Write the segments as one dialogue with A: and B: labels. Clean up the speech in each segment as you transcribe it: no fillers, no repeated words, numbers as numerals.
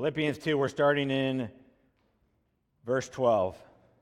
A: Philippians 2, we're starting in verse 12.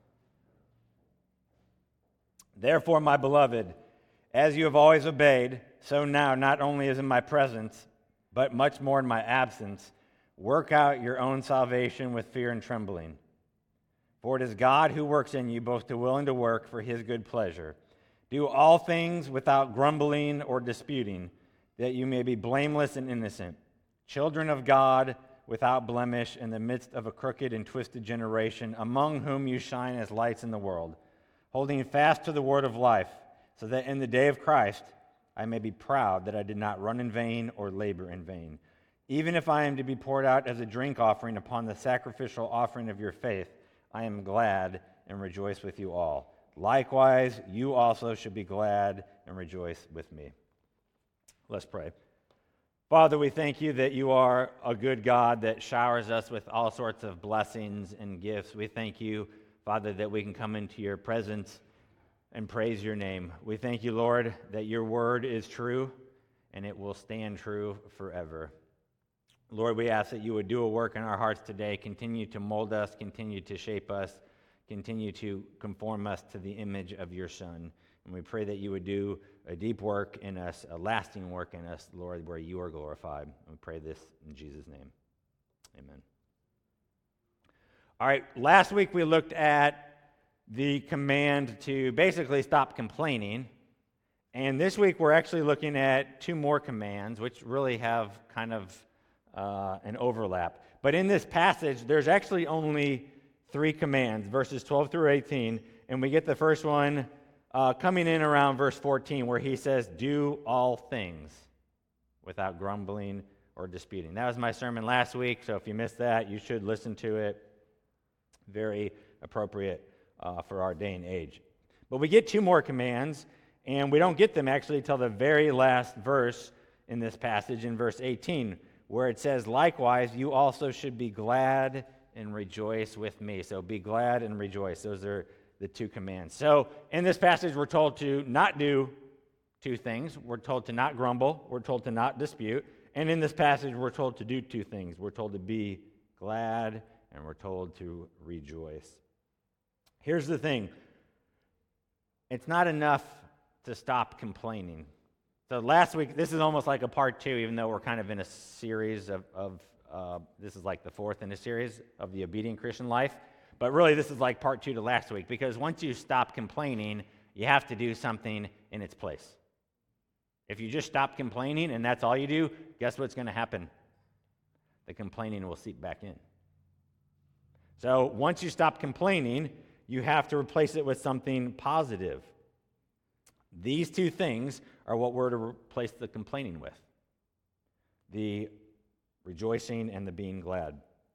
A: Therefore, my beloved, as you have always obeyed, so now, not only as in my presence, but much more in my absence, work out your own salvation with fear and trembling. For it is God who works in you both to will and to work for his good pleasure. Do all things without grumbling or disputing, that you may be blameless and innocent, children of God without blemish in the midst of a crooked and twisted generation, among whom you shine as lights in the world, holding fast to the word of life, so that in the day of Christ I may be proud that I did not run in vain or labor in vain. Even if I am to be poured out as a drink offering upon the sacrificial offering of your faith, I am glad and rejoice with you all. Likewise, you also should be glad and rejoice with me. Let's pray. Father, we thank you that you are a good God that showers us with all sorts of blessings and gifts. We thank you, Father, that we can come into your presence and praise your name. We thank you, Lord, that your word is true and it will stand true forever. Lord, we ask that you would do a work in our hearts today, continue to mold us, continue to shape us, continue to conform us to the image of your Son. And we pray that you would do a deep work in us, a lasting work in us, Lord, where you are glorified. We pray this in Jesus' name. Amen. All right, last week we looked at the command to basically stop complaining. And this week we're actually looking at two more commands, which really have kind of an overlap. But in this passage, there's actually only three commands, verses 12 through 18, and we get the first one coming in around verse 14, where he says, do all things without grumbling or disputing. That was my sermon last week, so if you missed that, you should listen to it. Very appropriate for our day and age. But we get two more commands, and we don't get them actually till the very last verse in this passage, in verse 18, where it says, likewise, you also should be glad and rejoice with me. So be glad and rejoice. Those are the two commands. So in this passage, we're told to not do two things. We're told to not grumble. We're told to not dispute. And in this passage, we're told to do two things. We're told to be glad and we're told to rejoice. Here's the thing. It's not enough to stop complaining. So last week, this is almost like a part two, even though we're kind of in a series of this is like the fourth in a series of the obedient Christian life. But really, this is like part two to last week, because once you stop complaining, you have to do something in its place. If you just stop complaining and that's all you do, guess what's going to happen? The complaining will seep back in. So once you stop complaining, you have to replace it with something positive. These two things are what we're to replace the complaining with: the rejoicing and the being glad.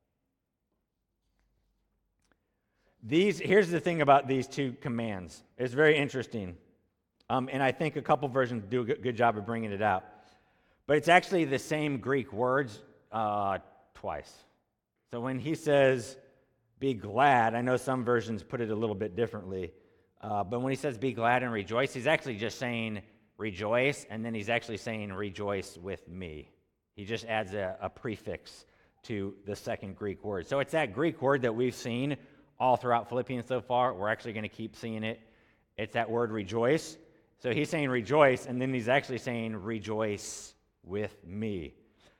A: Here's the thing about these two commands. It's very interesting. And I think a couple versions do a good job of bringing it out. But it's actually the same Greek words twice. So when he says, be glad, I know some versions put it a little bit differently. But when he says be glad and rejoice, he's actually just saying rejoice, and then he's actually saying rejoice with me. He just adds a prefix to the second Greek word. So it's that Greek word that we've seen all throughout Philippians so far. We're actually going to keep seeing it. It's that word rejoice. So he's saying rejoice, and then he's actually saying rejoice with me.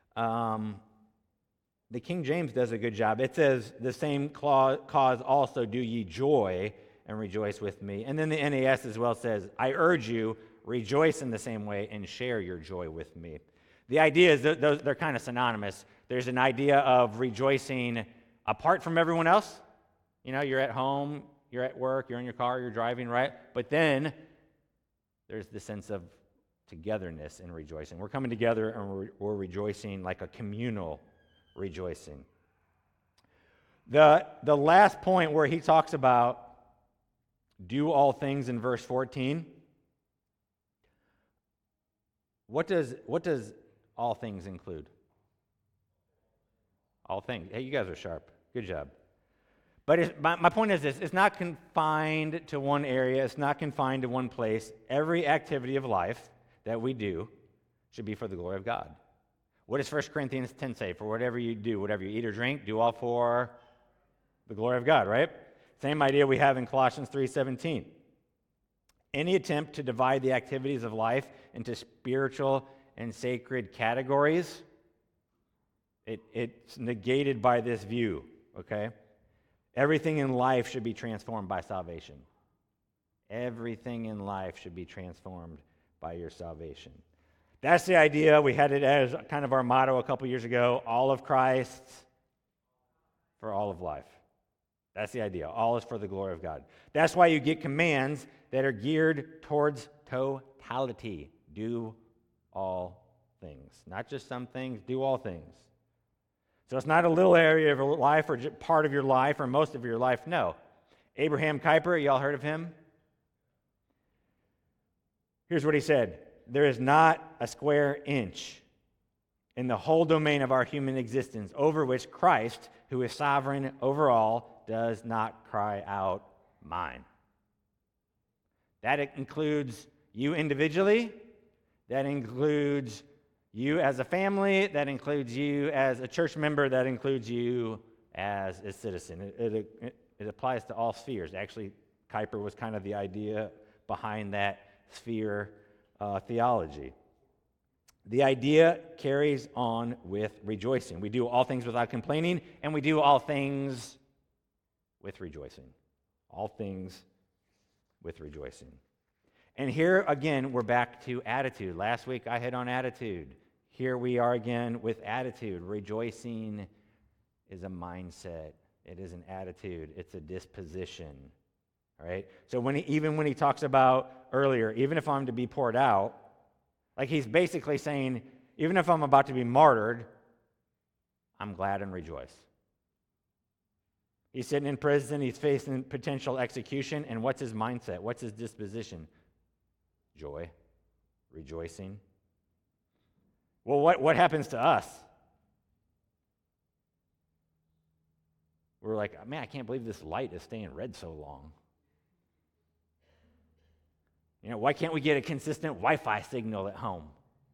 A: The King James does a good job. It says the same cause also do ye joy and rejoice with me. And then the NAS as well says, I urge you, rejoice in the same way and share your joy with me. The idea is that they're kind of synonymous. There's an idea of rejoicing apart from everyone else. You know, you're at home, you're at work, you're in your car, you're driving, right? But then there's the sense of togetherness in rejoicing. We're coming together and we're rejoicing like a communal rejoicing. The last point where he talks about do all things in verse 14, what does all things include? All things. Hey, you guys are sharp. Good job. But my point is this: it's not confined to one area. It's not confined to one place. Every activity of life that we do should be for the glory of God. What does 1 Corinthians 10 say? For whatever you do, whatever you eat or drink, do all for the glory of God, right? Same idea we have in Colossians 3:17. Any attempt to divide the activities of life into spiritual and sacred categories, it's negated by this view, okay? Everything in life should be transformed by salvation. Everything in life should be transformed by your salvation. That's the idea. We had it as kind of our motto a couple years ago, all of Christ for all of life. That's the idea. All is for the glory of God. That's why you get commands that are geared towards totality. Do all things. Not just some things, do all things. So it's not a little area of your life or part of your life or most of your life. No. Abraham Kuyper, y'all heard of him? Here's what he said. There is not a square inch in the whole domain of our human existence over which Christ, who is sovereign over all, does not cry out, mine. That includes you individually. That includes you as a family. That includes you as a church member. That includes you as a citizen. It applies to all spheres. Actually, Kuyper was kind of the idea behind that sphere theology. The idea carries on with rejoicing. We do all things without complaining, and we do all things with rejoicing. All things with rejoicing. And here again, we're back to attitude. Last week I hit on attitude. Here we are again with attitude. Rejoicing is a mindset. It is an attitude. It's a disposition. All right? So even when he talks about earlier, even if I'm to be poured out, like he's basically saying, even if I'm about to be martyred, I'm glad and rejoice. He's sitting in prison, he's facing potential execution, and what's his mindset? What's his disposition? Joy, rejoicing. Well, what happens to us? We're like, man, I can't believe this light is staying red so long. Why can't we get a consistent Wi-Fi signal at home?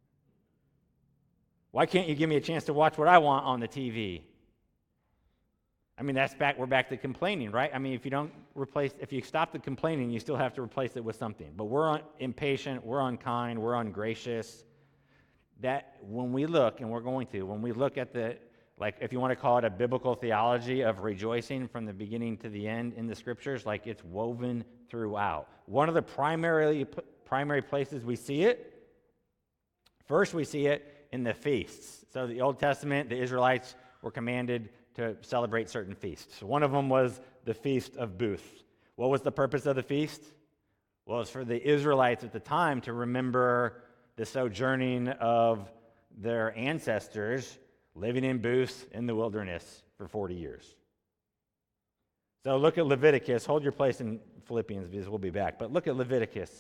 A: Why can't you give me a chance to watch what I want on the TV? I mean, we're back to complaining, right? I mean, if you stop the complaining, you still have to replace it with something. But we're impatient, we're unkind, we're ungracious. That when we look at if you want to call it a biblical theology of rejoicing from the beginning to the end in the scriptures, like it's woven throughout. One of the primary places we see it, first we see it in the feasts. So the Old Testament, the Israelites were commanded to celebrate certain feasts. One of them was the Feast of Booths. What was the purpose of the feast? Well, it was for the Israelites at the time to remember the sojourning of their ancestors living in booths in the wilderness for 40 years. So look at Leviticus. Hold your place in Philippians because we'll be back. But look at Leviticus.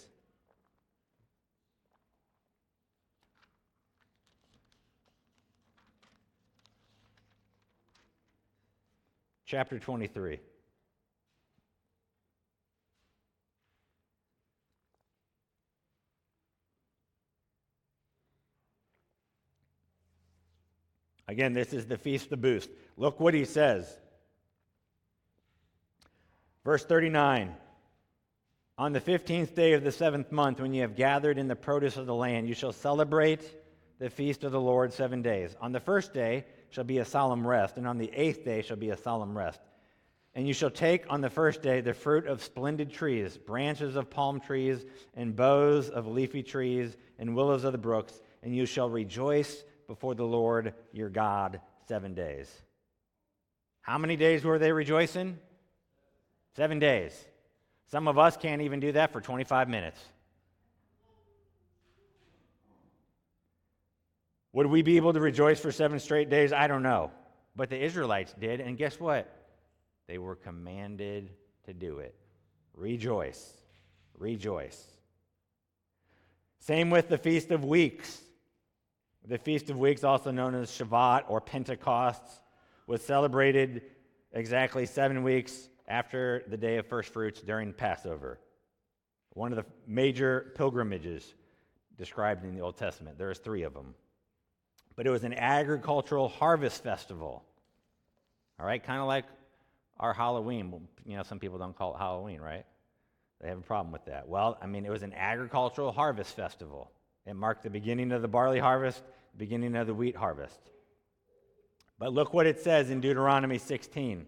A: Chapter 23. Again, this is the Feast of Booths. Look what he says. Verse 39. On the 15th day of the 7th month, when you have gathered in the produce of the land, you shall celebrate the feast of the Lord 7 days. On the first day shall be a solemn rest, and on the 8th day shall be a solemn rest. And you shall take on the first day the fruit of splendid trees, branches of palm trees, and boughs of leafy trees, and willows of the brooks, and you shall rejoice before the Lord your God 7 days. How many days were they rejoicing? 7 days. Some of us can't even do that for 25 minutes. Would we be able to rejoice for 7 straight days? I don't know. But the Israelites did, and guess what? They were commanded to do it. Rejoice. Rejoice. Same with the Feast of Weeks. The Feast of Weeks, also known as Shavuot or Pentecost, was celebrated exactly 7 weeks after the Day of First Fruits during Passover. One of the major pilgrimages described in the Old Testament. There's 3 of them. but it was an agricultural harvest festival. All right, kind of like our Halloween. Well, some people don't call it Halloween, right? They have a problem with that. Well, it was an agricultural harvest festival. It marked the beginning of the barley harvest, the beginning of the wheat harvest. But look what it says in Deuteronomy 16.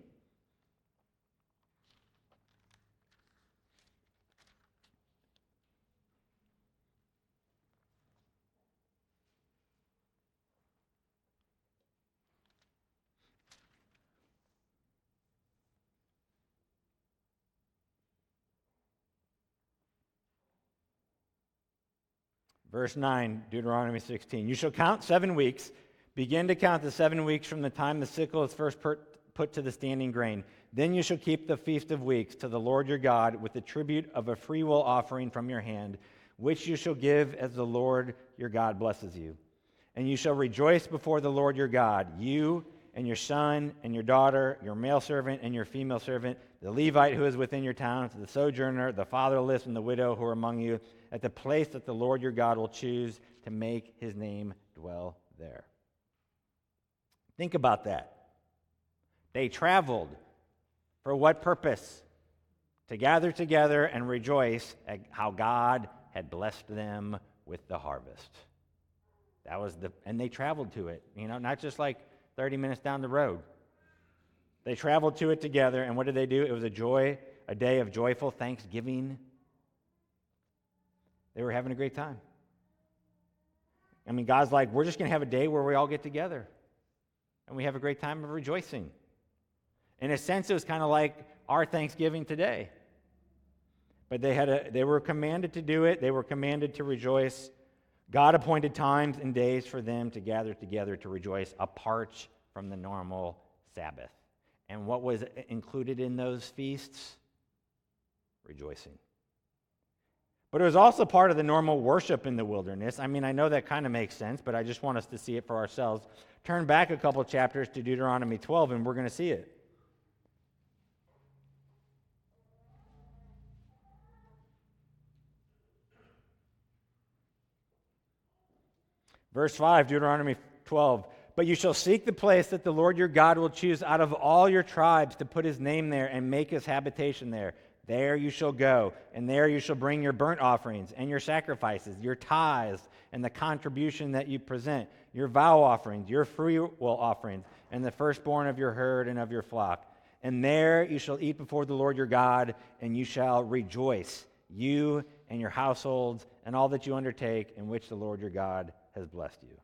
A: Verse 9, Deuteronomy 16. You shall count 7 weeks. Begin to count the 7 weeks from the time the sickle is first put to the standing grain. Then you shall keep the Feast of Weeks to the Lord your God with the tribute of a freewill offering from your hand, which you shall give as the Lord your God blesses you. And you shall rejoice before the Lord your God, you and your son and your daughter, your male servant and your female servant, the Levite who is within your towns, the sojourner, the fatherless, and the widow who are among you, at the place that the Lord your God will choose to make his name dwell there. Think about that. They traveled. For what purpose? To gather together and rejoice at how God had blessed them with the harvest. And they traveled to it, not just like 30 minutes down the road. They traveled to it together, and what did they do? It was a day of joyful thanksgiving. They were having a great time. God's like, we're just going to have a day where we all get together, and we have a great time of rejoicing. In a sense, it was kind of like our Thanksgiving today. But they were commanded to do it. They were commanded to rejoice. God appointed times and days for them to gather together to rejoice apart from the normal Sabbath. And what was included in those feasts? Rejoicing. But it was also part of the normal worship in the wilderness. I know that kind of makes sense, but I just want us to see it for ourselves. Turn back a couple chapters to Deuteronomy 12, and we're going to see it. Verse 5, Deuteronomy 12. But you shall seek the place that the Lord your God will choose out of all your tribes to put his name there and make his habitation there. There you shall go, and there you shall bring your burnt offerings and your sacrifices, your tithes and the contribution that you present, your vow offerings, your freewill offerings, and the firstborn of your herd and of your flock. And there you shall eat before the Lord your God, and you shall rejoice, you and your households, and all that you undertake in which the Lord your God has blessed you.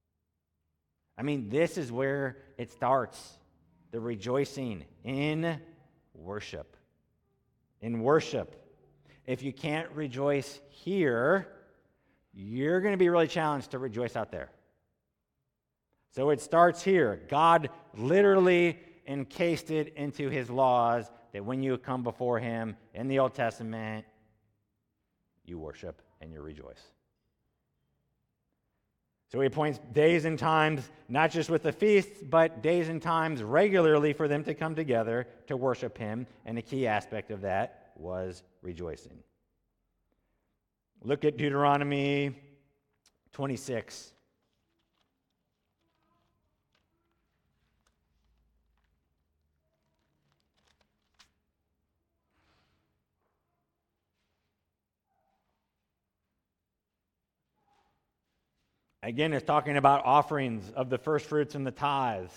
A: This is where it starts, the rejoicing in worship. In worship. If you can't rejoice here, you're going to be really challenged to rejoice out there. So it starts here. God literally encased it into his laws that when you come before him in the Old Testament, you worship and you rejoice. So he appoints days and times, not just with the feasts, but days and times regularly for them to come together to worship him. And a key aspect of that was rejoicing. Look at Deuteronomy 26. Again, it's talking about offerings of the first fruits and the tithes.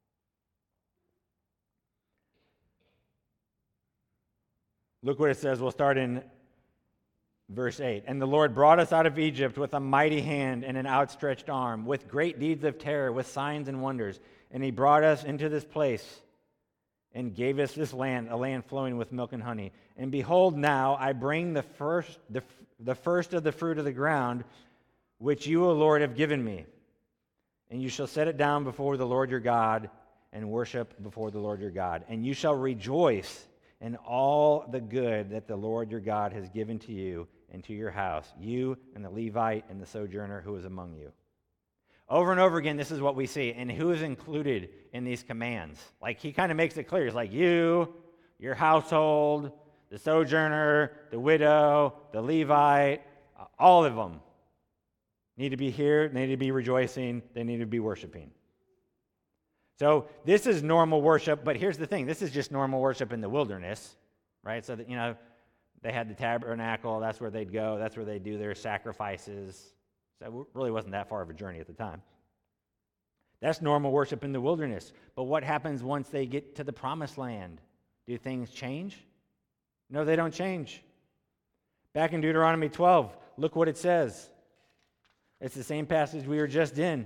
A: Look what it says. We'll start in verse 8. And the Lord brought us out of Egypt with a mighty hand and an outstretched arm, with great deeds of terror, with signs and wonders. And he brought us into this place and gave us this land, a land flowing with milk and honey. And behold, now I bring the first of the fruit of the ground, which you, O Lord, have given me. And you shall set it down before the Lord your God and worship before the Lord your God. And you shall rejoice in all the good that the Lord your God has given to you and to your house, you and the Levite and the sojourner who is among you. Over and over again, this is what we see. And who is included in these commands? Like, he kind of makes it clear. He's like, you, your household, the sojourner, the widow, the Levite, all of them. need to be here, they need to be rejoicing, they need to be worshiping. So this is normal worship, but here's the thing. This is just normal worship in the wilderness, right? So that, they had the tabernacle. That's where they'd go. That's where they'd do their sacrifices. So it really wasn't that far of a journey at the time. That's normal worship in the wilderness. But what happens once they get to the promised land? Do things change? No, they don't change. Back in Deuteronomy 12, look what it says. It's the same passage we were just in.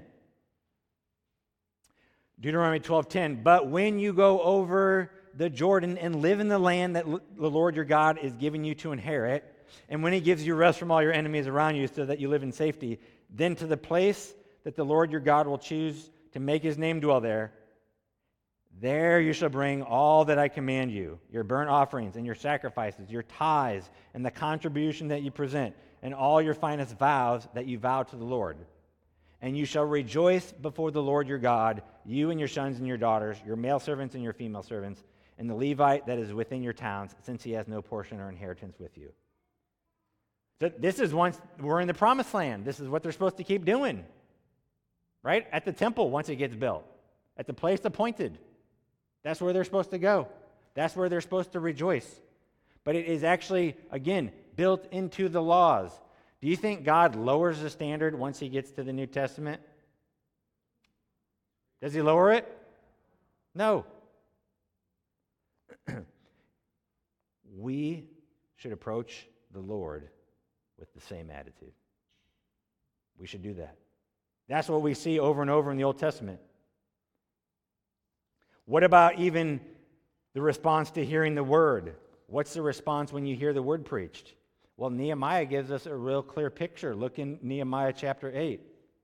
A: Deuteronomy 12:10, but when you go over the Jordan and live in the land that the Lord your God is giving you to inherit, and when he gives you rest from all your enemies around you so that you live in safety, then to the place that the Lord your God will choose to make his name dwell there, there you shall bring all that I command you, your burnt offerings and your sacrifices, your tithes and the contribution that you present, and all your finest vows that you vow to the Lord. And you shall rejoice before the Lord your God, you and your sons and your daughters, your male servants and your female servants, and the Levite that is within your towns, since he has no portion or inheritance with you. So this is once we're in the promised land. This is what they're supposed to keep doing, right? At the temple once it gets built, at the place appointed. That's where they're supposed to go. That's where they're supposed to rejoice. But it is actually, again, built into the laws. Do you think God lowers the standard once he gets to the New Testament? Does he lower it? No. We should approach the Lord with the same attitude. We should do that. That's what we see over and over in the Old Testament. What about even the response to hearing the word? What's the response when you hear the word preached? Well, Nehemiah gives us a real clear picture. Look in Nehemiah chapter 8.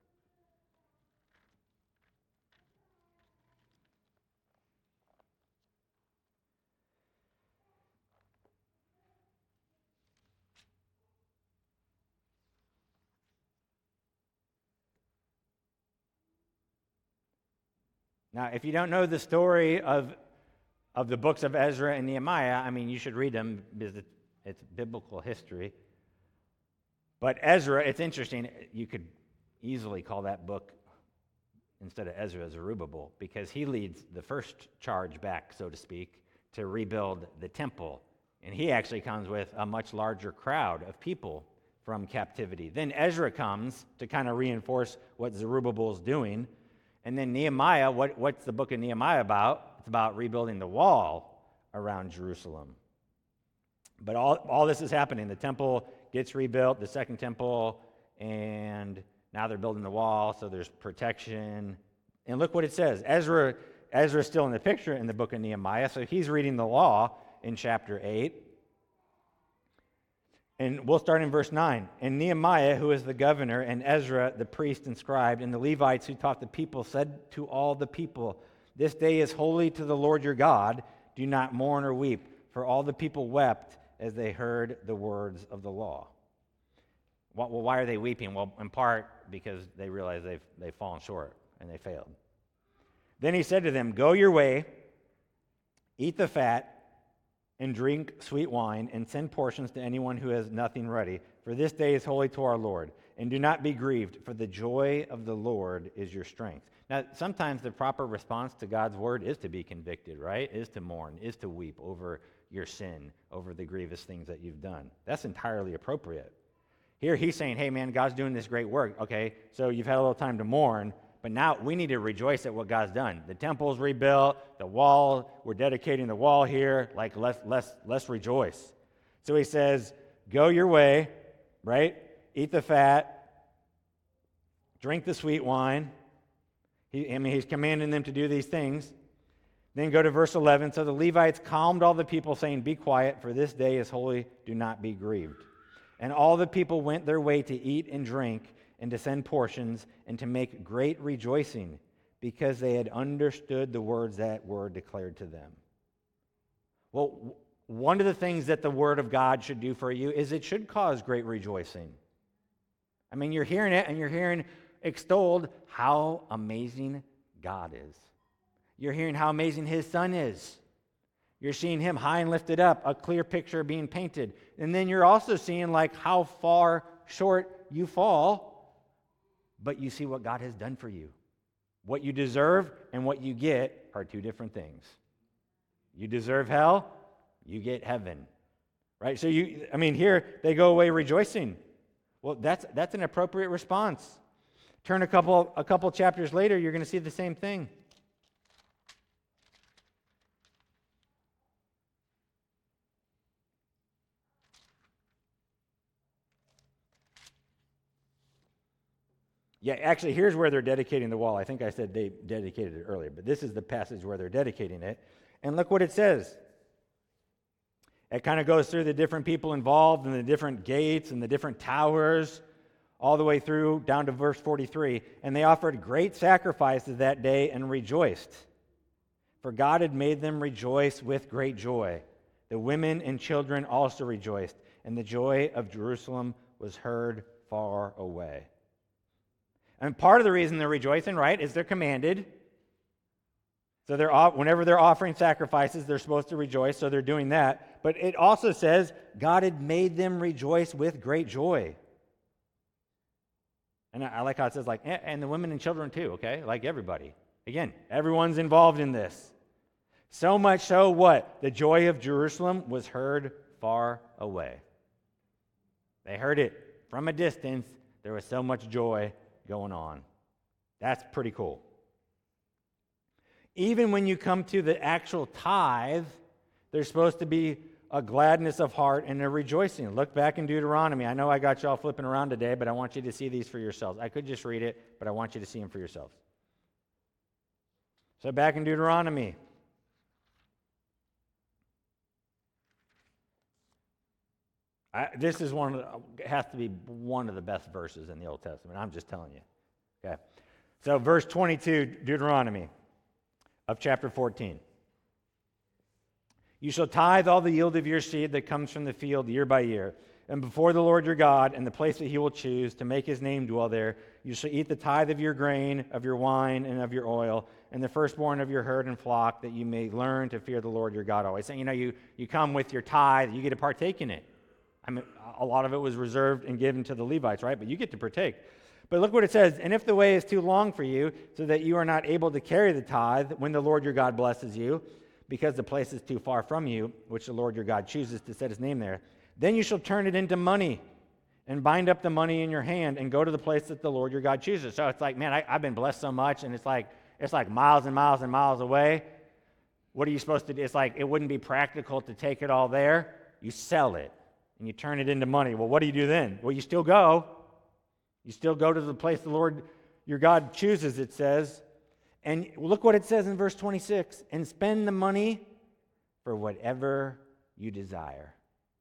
A: Now, if you don't know the story of the books of Ezra and Nehemiah, you should read them because it's biblical history. But Ezra, it's interesting. You could easily call that book, instead of Ezra, Zerubbabel, because he leads the first charge back, so to speak, to rebuild the temple. And he actually comes with a much larger crowd of people from captivity. Then Ezra comes to kind of reinforce what Zerubbabel is doing. And then Nehemiah, what's the book of Nehemiah about? It's about rebuilding the wall around Jerusalem. But all this is happening. The temple gets rebuilt, the second temple, and now they're building the wall, so there's protection. And look what it says. Ezra's still in the picture in the book of Nehemiah, so he's reading the law in chapter 8. And we'll start in verse 9. And Nehemiah, who is the governor, and Ezra, the priest and scribe, and the Levites who taught the people, said to all the people, "This day is holy to the Lord your God. Do not mourn or weep." For all the people wept as they heard the words of the law. Well, why are they weeping? Well, in part because they realize they've fallen short and they failed. Then he said to them, "Go your way, eat the fat, and drink sweet wine, and send portions to anyone who has nothing ready. For this day is holy to our Lord. And do not be grieved, for the joy of the Lord is your strength." Now, sometimes the proper response to God's word is to be convicted, right? Is to mourn, is to weep over your sin, over the grievous things that you've done. That's entirely appropriate. Here he's saying, hey man, God's doing this great work. Okay, so you've had a little time to mourn, but now we need to rejoice at what God's done. The temple's rebuilt, the wall, we're dedicating the wall here, like let's rejoice. So he says, go your way, right? Eat the fat, drink the sweet wine. He's commanding them to do these things. Then go to verse 11. So the Levites calmed all the people, saying, "Be quiet, for this day is holy. Do not be grieved." And all the people went their way to eat and drink and to send portions and to make great rejoicing, because they had understood the words that were declared to them. Well, one of the things that the Word of God should do for you is it should cause great rejoicing. You're hearing it, and you're hearing extolled how amazing God is. You're hearing how amazing His Son is. You're seeing Him high and lifted up, a clear picture being painted. And then you're also seeing how far short you fall but you see what God has done for you. What you deserve and what you get are two different things. You deserve hell, you get heaven. Right? So here they go away rejoicing. Well, that's an appropriate response. Turn a couple chapters later, you're going to see the same thing. Yeah, actually, here's where they're dedicating the wall. I think I said they dedicated it earlier, but this is the passage where they're dedicating it. And look what it says. It kind of goes through the different people involved and the different gates and the different towers, all the way through down to verse 43. And they offered great sacrifices that day and rejoiced, for God had made them rejoice with great joy. The women and children also rejoiced, and the joy of Jerusalem was heard far away. And part of the reason they're rejoicing, right, is they're commanded. So whenever they're offering sacrifices, they're supposed to rejoice, so they're doing that. But it also says God had made them rejoice with great joy. And I like how it says, like, and the women and children too, okay? Like everybody. Again, everyone's involved in this. So much so what? The joy of Jerusalem was heard far away. They heard it from a distance. There was so much joy going on. That's pretty cool. Even when you come to the actual tithe, there's supposed to be a gladness of heart and a rejoicing. Look back in Deuteronomy. I know I got y'all flipping around today, but I want you to see these for yourselves. I could just read it, but I want you to see them for yourselves. So back in Deuteronomy. This is has to be one of the best verses in the Old Testament. I'm just telling you. Okay. So verse 22, Deuteronomy of chapter 14. You shall tithe all the yield of your seed that comes from the field year by year. And before the Lord your God, in the place that he will choose to make his name dwell there, you shall eat the tithe of your grain, of your wine, and of your oil, and the firstborn of your herd and flock, that you may learn to fear the Lord your God always. And you come with your tithe, you get to partake in it. I mean, a lot of it was reserved and given to the Levites, right? But you get to partake. But look what it says. And if the way is too long for you, so that you are not able to carry the tithe when the Lord your God blesses you, because the place is too far from you, which the Lord your God chooses to set his name there, then you shall turn it into money and bind up the money in your hand and go to the place that the Lord your God chooses. So it's like, man, I've been blessed so much, and it's like miles and miles and miles away. What are you supposed to do? It's like it wouldn't be practical to take it all there. You sell it, and you turn it into money. Well, what do you do then? Well, you still go. You still go to the place the Lord your God chooses, it says. And look what it says in verse 26. And spend the money for whatever you desire.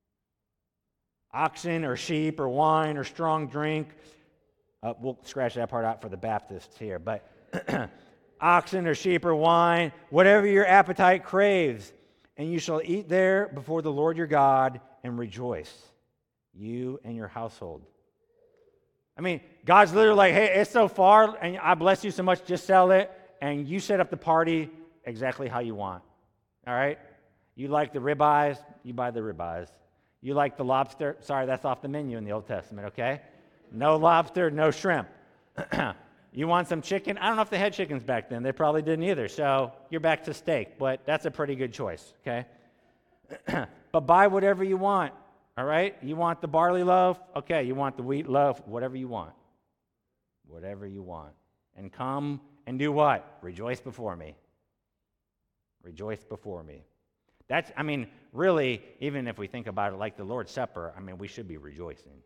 A: Oxen or sheep or wine or strong drink. We'll scratch that part out for the Baptists here. But oxen or sheep or wine, whatever your appetite craves. And you shall eat there before the Lord your God and rejoice, you and your household. I mean, God's literally like, hey, it's so far, and I bless you so much, just sell it, and you set up the party exactly how you want. All right? You like the ribeyes, you buy the ribeyes. You like the lobster? Sorry, that's off the menu in the Old Testament, okay? No lobster, no shrimp. You want some chicken? I don't know if they had chickens back then. They probably didn't either, so you're back to steak, but that's a pretty good choice, okay? But buy whatever you want. All right? You want the barley loaf? Okay, you want the wheat loaf? Whatever you want. Whatever you want. And come and do what? Rejoice before me. Rejoice before me. Really, even if we think about it like the Lord's Supper, we should be rejoicing.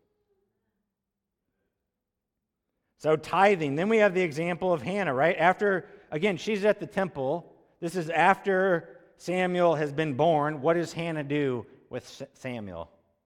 A: So tithing. Then we have the example of Hannah, right? Again, she's at the temple. This is after Samuel has been born. What does Hannah do with Samuel?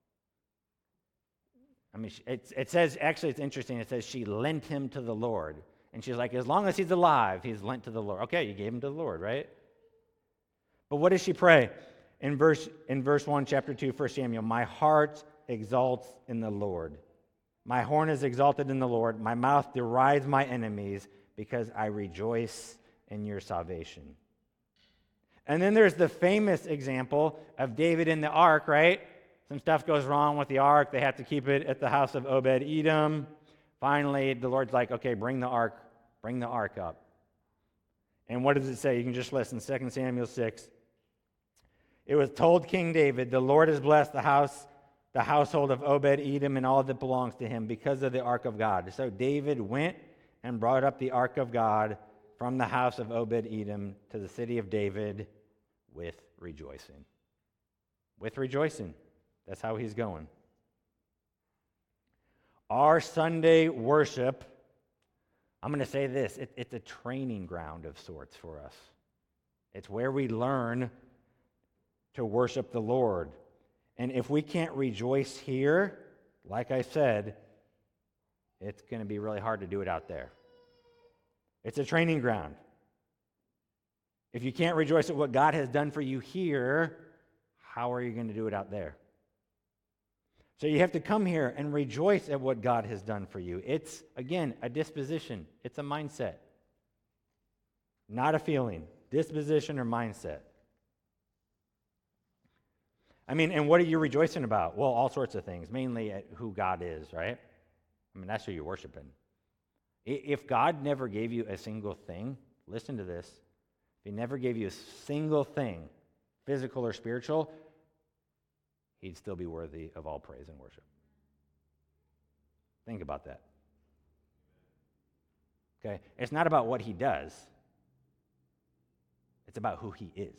A: It says, actually it's interesting, it says she lent him to the Lord. And she's like, as long as he's alive, he's lent to the Lord. Okay, you gave him to the Lord, right? But what does she pray? In verse 1, chapter 2, 1 Samuel, my heart exalts in the Lord. My horn is exalted in the Lord. My mouth derides my enemies because I rejoice in your salvation. And then there's the famous example of David in the ark, right? Some stuff goes wrong with the ark. They have to keep it at the house of Obed-Edom. Finally, the Lord's like, okay, bring the ark up. And what does it say? You can just listen, 2 Samuel 6. It was told King David, the Lord has blessed the household of Obed-Edom and all that belongs to him because of the ark of God. So David went and brought up the ark of God from the house of Obed-Edom to the city of David with rejoicing. With rejoicing. That's how he's going. Our Sunday worship, I'm going to say this, it's a training ground of sorts for us. It's where we learn to worship the Lord. And if we can't rejoice here, like I said, it's going to be really hard to do it out there. It's a training ground. If you can't rejoice at what God has done for you here, how are you going to do it out there? So you have to come here and rejoice at what God has done for you. It's, again, a disposition. It's a mindset. Not a feeling. Disposition or mindset. I mean, and what are you rejoicing about? Well, all sorts of things, mainly at who God is, right? I mean, that's who you're worshiping. If God never gave you a single thing, listen to this. If he never gave you a single thing, physical or spiritual, he'd still be worthy of all praise and worship. Think about that. Okay? It's not about what he does. It's about who he is.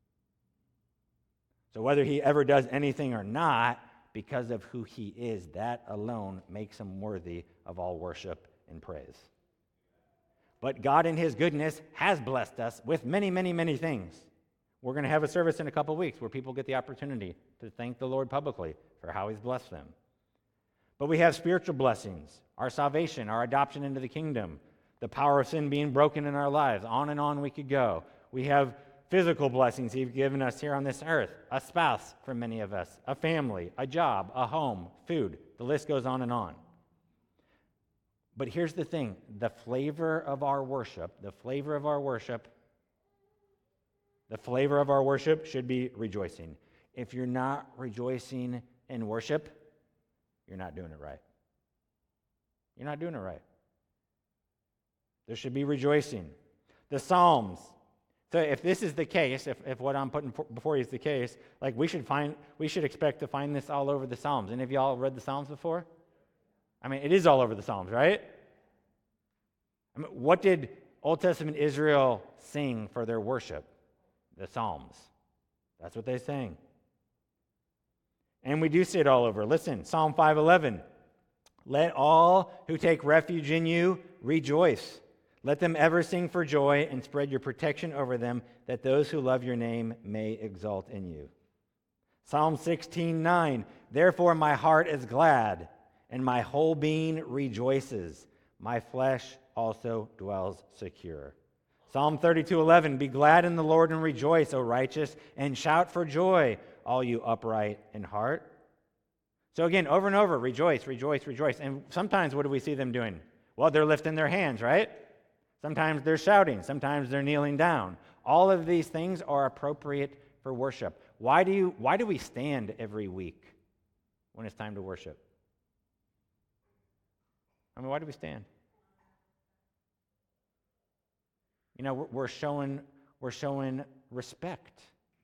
A: So whether he ever does anything or not, because of who he is, that alone makes him worthy of all worship and praise. But God in his goodness has blessed us with many, many, many things. We're going to have a service in a couple weeks where people get the opportunity to thank the Lord publicly for how he's blessed them. But we have spiritual blessings, our salvation, our adoption into the kingdom, the power of sin being broken in our lives. On we could go. We have physical blessings he's given us here on this earth, a spouse for many of us, a family, a job, a home, food. The list goes on and on. But here's the thing, the flavor of our worship should be rejoicing. If you're not rejoicing in worship, you're not doing it right. You're not doing it right. There should be rejoicing. The Psalms. So if this is the case, if what I'm putting before you is the case, like we should expect to find this all over the Psalms. Any of y'all read the Psalms before? I mean, it is all over the Psalms, right? I mean, what did Old Testament Israel sing for their worship? The Psalms. That's what they sang. And we do see it all over. Listen, Psalm 5:11. Let all who take refuge in you rejoice. Let them ever sing for joy and spread your protection over them, that those who love your name may exult in you. Psalm 16:9. Therefore my heart is glad, and my whole being rejoices. My flesh also dwells secure. Psalm 32:11. Be glad in the Lord and rejoice, O righteous, and shout for joy, all you upright in heart. So again, over and over, rejoice, rejoice, rejoice. And sometimes what do we see them doing? Well, they're lifting their hands, right? Sometimes they're shouting. Sometimes they're kneeling down. All of these things are appropriate for worship. Why do we stand every week when it's time to worship? I mean, why do we stand? You know, we're showing respect.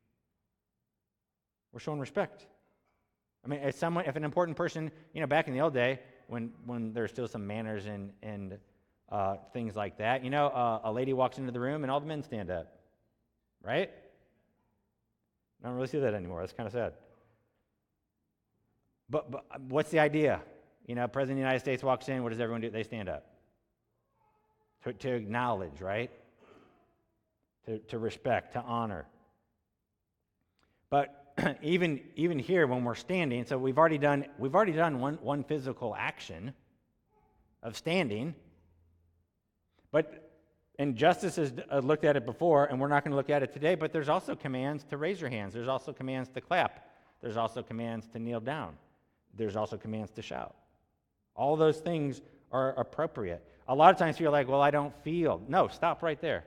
A: We're showing respect. I mean, if an important person, you know, back in the old day when there's still some manners and things like that, you know, a lady walks into the room and all the men stand up, right? I don't really see that anymore. That's kind of sad. But what's the idea? You know, President of the United States walks in. What does everyone do? They stand up to acknowledge, right? To respect, to honor. But even here, when we're standing, so we've already done one physical action of standing. And Justice has looked at it before, and we're not going to look at it today. But there's also commands to raise your hands. There's also commands to clap. There's also commands to kneel down. There's also commands to shout. All those things are appropriate. A lot of times you're like, well, I don't feel. No, stop right there.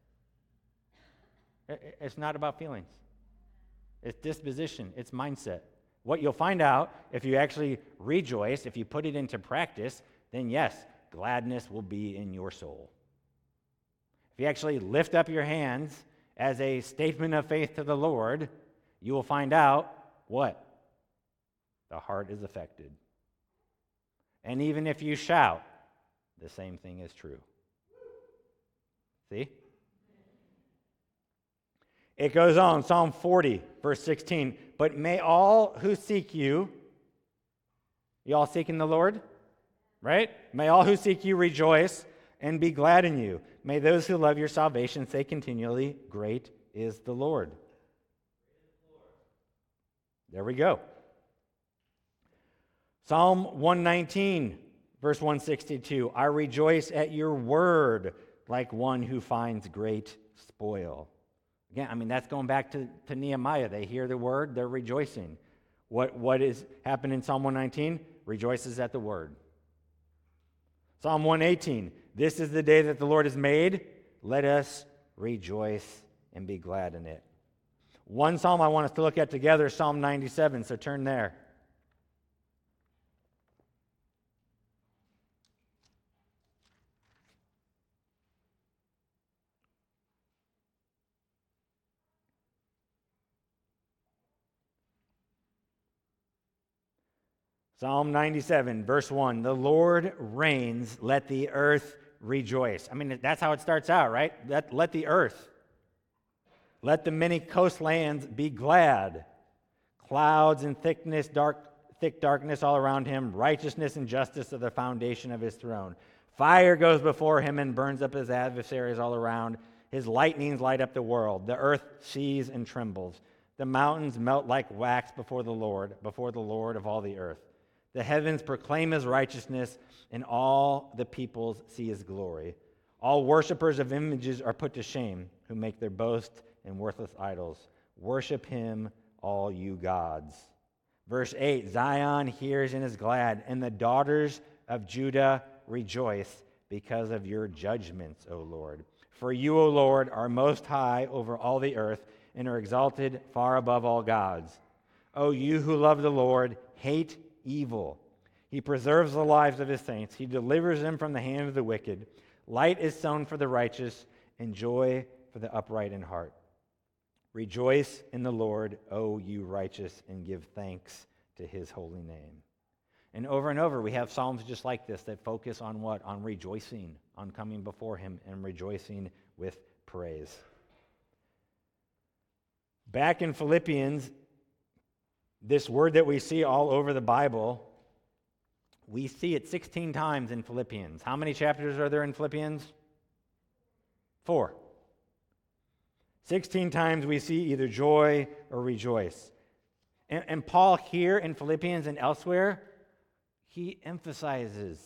A: It's not about feelings. It's disposition. It's mindset. What you'll find out if you actually rejoice, if you put it into practice, then yes, gladness will be in your soul. If you actually lift up your hands as a statement of faith to the Lord, you will find out what? The heart is affected. And even if you shout, the same thing is true. See? It goes on, Psalm 40, verse 16. But may all who seek you all seeking the Lord? Right? May all who seek you rejoice and be glad in you. May those who love your salvation say continually, great is the Lord. There we go. Psalm 119, verse 162. I rejoice at your word like one who finds great spoil. Again, that's going back to Nehemiah. They hear the word, they're rejoicing. What is happening in Psalm 119? Rejoices at the word. Psalm 118. This is the day that the Lord has made. Let us rejoice and be glad in it. One psalm I want us to look at together is Psalm 97, so turn there. Psalm 97, verse 1. The Lord reigns, let the earth rejoice. That's how it starts out, right? Let the earth. Let the many coastlands be glad. Clouds and thick darkness all around him. Righteousness and justice are the foundation of his throne. Fire goes before him and burns up his adversaries all around. His lightnings light up the world. The earth sees and trembles. The mountains melt like wax before the Lord of all the earth. The heavens proclaim his righteousness, and all the peoples see his glory. All worshipers of images are put to shame, who make their boast in worthless idols. Worship him, all you gods. Verse 8, Zion hears and is glad, and the daughters of Judah rejoice because of your judgments, O Lord. For you, O Lord, are most high over all the earth, and are exalted far above all gods. O you who love the Lord, hate evil. He preserves the lives of his saints. He delivers them from the hand of the wicked. Light is sown for the righteous, and joy for the upright in heart. Rejoice in the Lord, O you righteous, and give thanks to his holy name. And over, we have psalms just like this that focus on what? On rejoicing, on coming before him and rejoicing with praise. Back in Philippians, this word that we see all over the Bible, we see it 16 times in Philippians. How many chapters are there in Philippians? 4. 16 times we see either joy or rejoice. And Paul here in Philippians and elsewhere, he emphasizes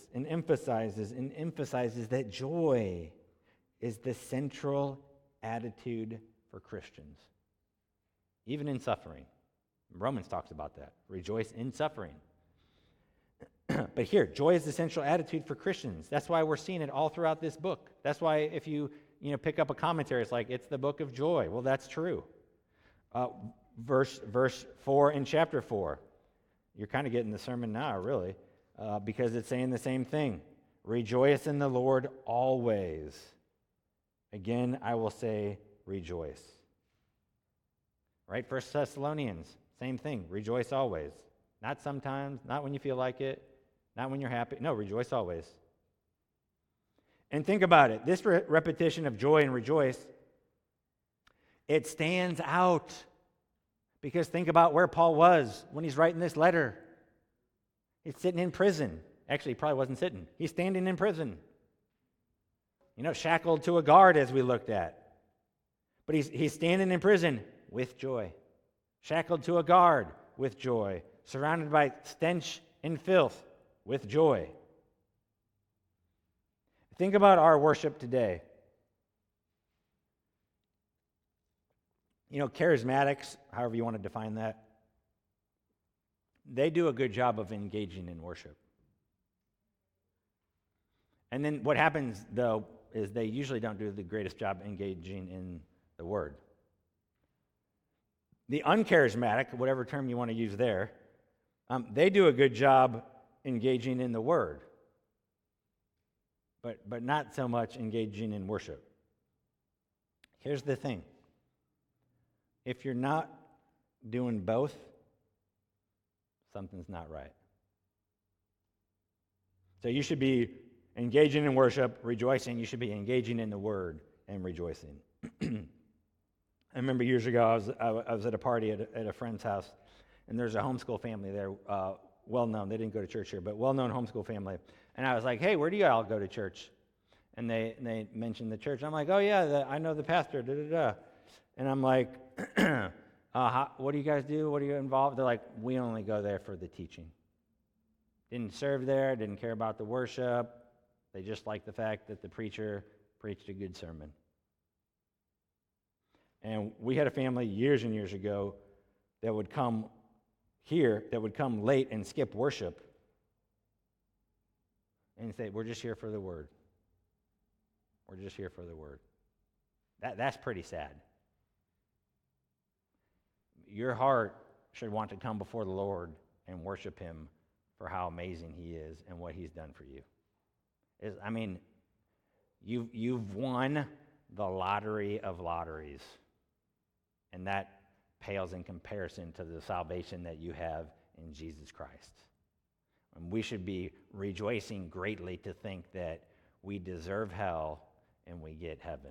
A: that joy is the central attitude for Christians, even in suffering. Romans talks about that. Rejoice in suffering. But here, joy is the central attitude for Christians. That's why we're seeing it all throughout this book. That's why if you pick up a commentary, it's like, it's the book of joy. Well, that's true. Verse 4 in chapter 4. You're kind of getting the sermon now, really, because it's saying the same thing. Rejoice in the Lord always. Again, I will say rejoice. Right? 1 Thessalonians, same thing. Rejoice always. Not sometimes, not when you feel like it, not when you're happy. No, rejoice always. And think about it. This repetition of joy and rejoice, it stands out. Because think about where Paul was when he's writing this letter. He's sitting in prison. Actually, he probably wasn't sitting. He's standing in prison. Shackled to a guard, as we looked at. But he's standing in prison with joy. Shackled to a guard with joy. Surrounded by stench and filth with joy. Think about our worship today. Charismatics, however you want to define that, they do a good job of engaging in worship. And then what happens, though, is they usually don't do the greatest job engaging in the word. The uncharismatic, whatever term you want to use there, they do a good job engaging in the word. but not so much engaging in worship. Here's the thing. If you're not doing both, something's not right. So you should be engaging in worship, rejoicing. You should be engaging in the word and rejoicing. I remember years ago, I was at a party at a friend's house, and there's a homeschool family there, well-known. They didn't go to church here, but well-known homeschool family. And I was like, hey, where do you all go to church? And they mentioned the church. I'm like, oh, yeah, I know the pastor, da-da-da. And I'm like, what do you guys do? What are you involved? They're like, we only go there for the teaching. Didn't serve there, didn't care about the worship. They just liked the fact that the preacher preached a good sermon. And we had a family years and years ago that would come here, that would come late and skip worship and say, we're just here for the word. We're just here for the word. That's pretty sad. Your heart should want to come before the Lord and worship him for how amazing he is and what he's done for you. You've won the lottery of lotteries, and that pales in comparison to the salvation that you have in Jesus Christ. And we should be rejoicing greatly to think that we deserve hell and we get heaven.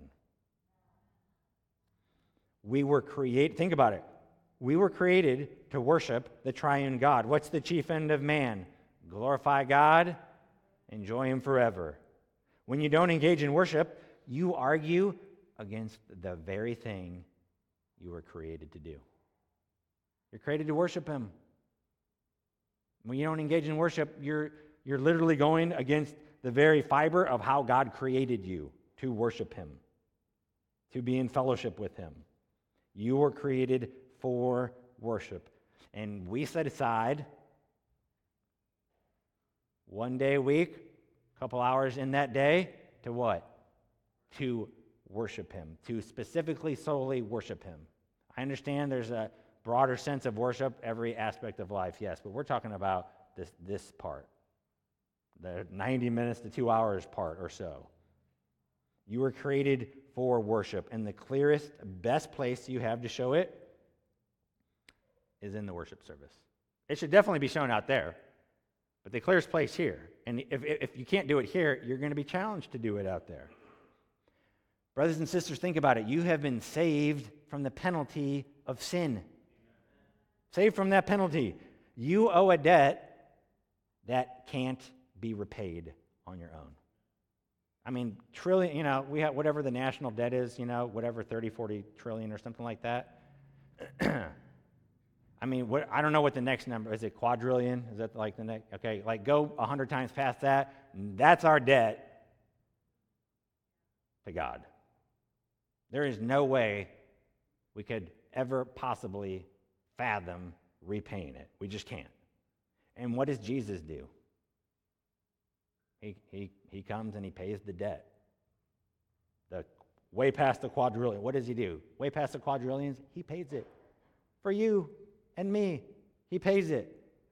A: Think about it. We were created to worship the triune God. What's the chief end of man? Glorify God, enjoy him forever. When you don't engage in worship, you argue against the very thing you were created to do. You're created to worship him. When you don't engage in worship, you're literally going against the very fiber of how God created you to worship him, to be in fellowship with him. You were created for worship. And we set aside one day a week, a couple hours in that day, to what? To worship him, to specifically, solely worship him. I understand there's a broader sense of worship, every aspect of life, yes, but we're talking about this part, the 90 minutes to 2 hours part or so. You were created for worship, and the clearest, best place you have to show it is in the worship service. It should definitely be shown out there, but the clearest place here. And if you can't do it here, you're going to be challenged to do it out there. Brothers and sisters, think about it. You have been saved from the penalty of sin. Saved from that penalty. You owe a debt that can't be repaid on your own. I mean, trillion, we have whatever the national debt is, whatever 30, 40 trillion or something like that. I mean, I don't know what the next number is. It quadrillion? Is that like the next? Okay, go 100 times past that. That's our debt to God. There is no way we could ever possibly fathom repaying it. We just can't. And what does Jesus do? He comes and he pays the debt. Way past the quadrillion. What does he do? Way past the quadrillions, he pays it. For you and me, he pays it.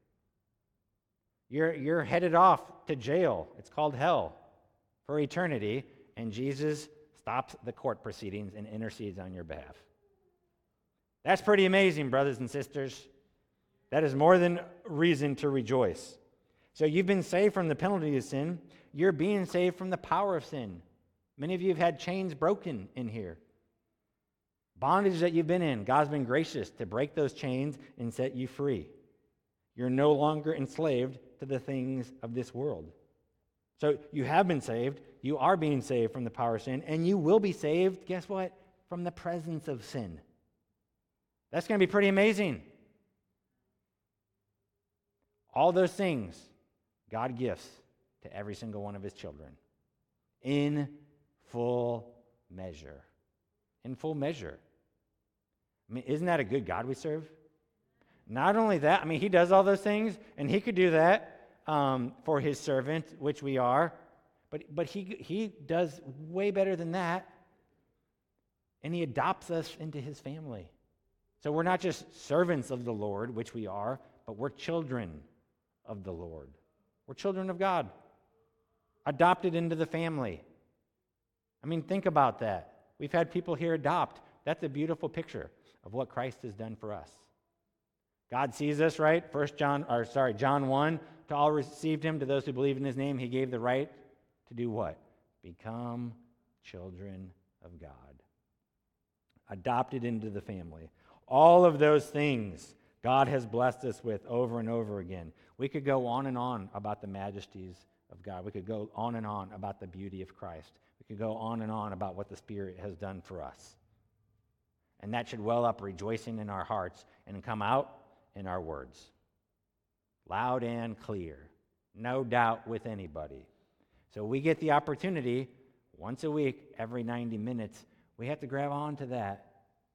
A: You're headed off to jail. It's called hell for eternity, and Jesus stops the court proceedings and intercedes on your behalf. That's pretty amazing, brothers and sisters. That is more than reason to rejoice. So you've been saved from the penalty of sin. You're being saved from the power of sin. Many of you have had chains broken in here. Bondage that you've been in, God's been gracious to break those chains and set you free. You're no longer enslaved to the things of this world. So you have been saved. You are being saved from the power of sin, and you will be saved, guess what? From the presence of sin. That's going to be pretty amazing. All those things God gifts to every single one of his children in full measure. In full measure. I mean, isn't that a good God we serve? Not only that, he does all those things, and he could do that for his servant, which we are, but he does way better than that, and he adopts us into his family. So we're not just servants of the Lord, which we are, but we're children of the Lord. We're children of God. adopted into the family. I mean, think about that. We've had people here adopt. That's a beautiful picture of what Christ has done for us. God sees us, right? John 1, to all received him, to those who believe in his name, he gave the right to do what? Become children of God. Adopted into the family. All of those things God has blessed us with over and over again. We could go on and on about the majesties of God. We could go on and on about the beauty of Christ. We could go on and on about what the Spirit has done for us. And that should well up rejoicing in our hearts and come out in our words. Loud and clear. No doubt with anybody. So we get the opportunity once a week, every 90 minutes. We have to grab on to that.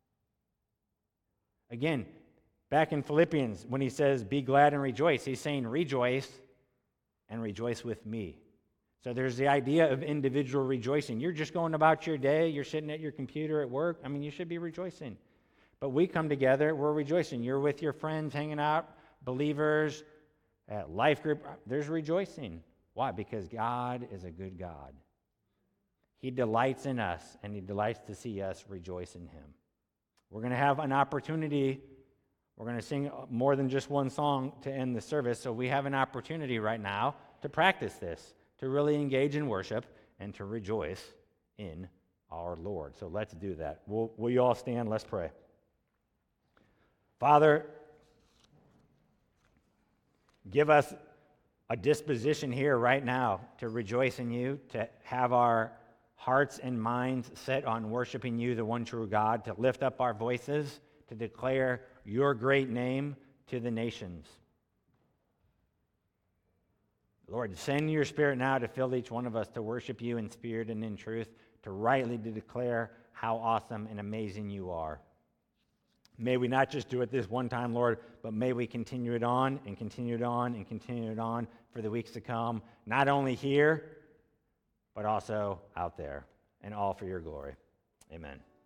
A: Again, back in Philippians, when he says, be glad and rejoice, he's saying rejoice and rejoice with me. So there's the idea of individual rejoicing. You're just going about your day. You're sitting at your computer at work. I mean, you should be rejoicing. But we come together, we're rejoicing. You're with your friends, hanging out, believers, at life group. There's rejoicing. Why? Because God is a good God. He delights in us, and he delights to see us rejoice in him. We're going to have an opportunity. We're going to sing more than just one song to end the service, so we have an opportunity right now to practice this, to really engage in worship and to rejoice in our Lord. So let's do that. Will you all stand? Let's pray. Father, give us a disposition here right now to rejoice in you, to have our hearts and minds set on worshiping you, the one true God, to lift up our voices, to declare your great name to the nations. Lord, send your Spirit now to fill each one of us to worship you in spirit and in truth, to rightly to declare how awesome and amazing you are. May we not just do it this one time, Lord, but may we continue it on and continue it on and continue it on for the weeks to come, not only here, but also out there, and all for your glory. Amen.